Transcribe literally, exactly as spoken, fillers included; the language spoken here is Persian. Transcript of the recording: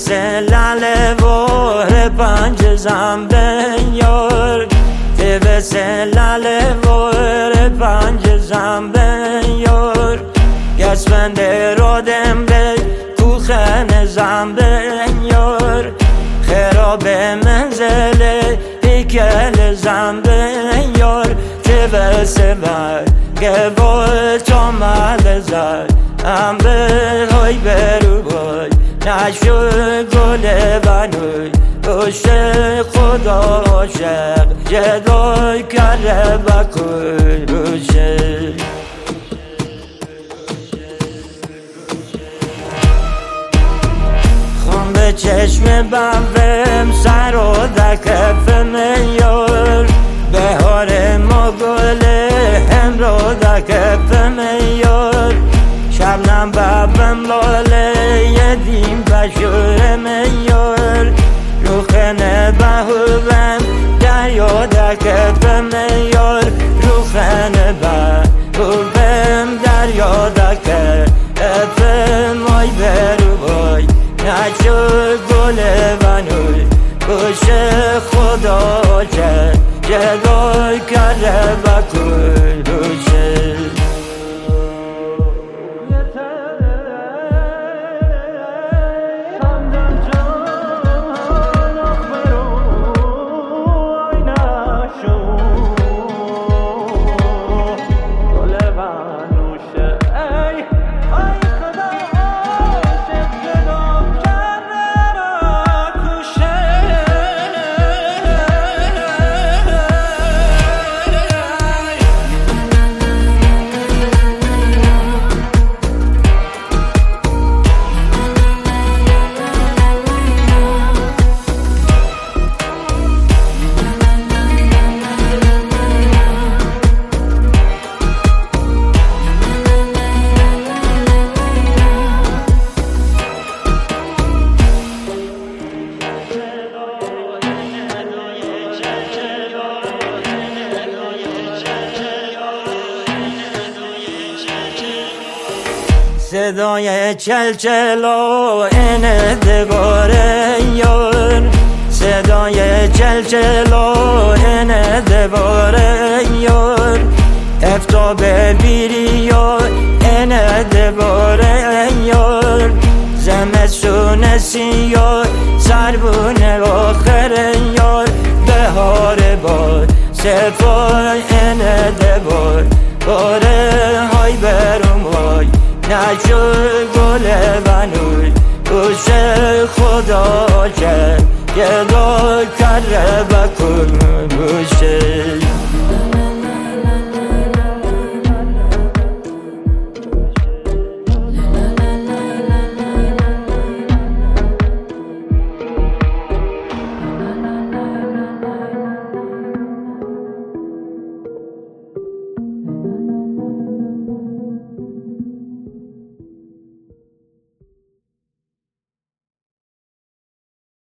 لله وره پنج زنبه یار تبس لله وره پنج زنبه یار گسفنده رو دمده تو خن زنبه یار خراب منزله پیکل زنبه یار تبس بر گوال چامل زر ام به های برو بای نشو گل بنوی پشت خدا عاشق جدای کره بکن روشه خون به چشم بمویم سر و دکف میار بهار ما گله هم رو دکف میار شبنم ببم لاله یدیم بشور میار رو خنه بهوبم دریا دکف میار رو خنه بهوبم دریا دکف مای برو بای نچو گل بنوی کش خدا چه جدای کره بکن روشه صدای چلچلا اینه دوباره یار صدای چلچلا اینه دوباره یار افتاب بیری یار اینه دوباره یار زمستون سیار سربون آخر یار بهار بار سفار اینه دوباره های برمای نشو گل بنوی کش خدا چه گدا کره بکن گوشه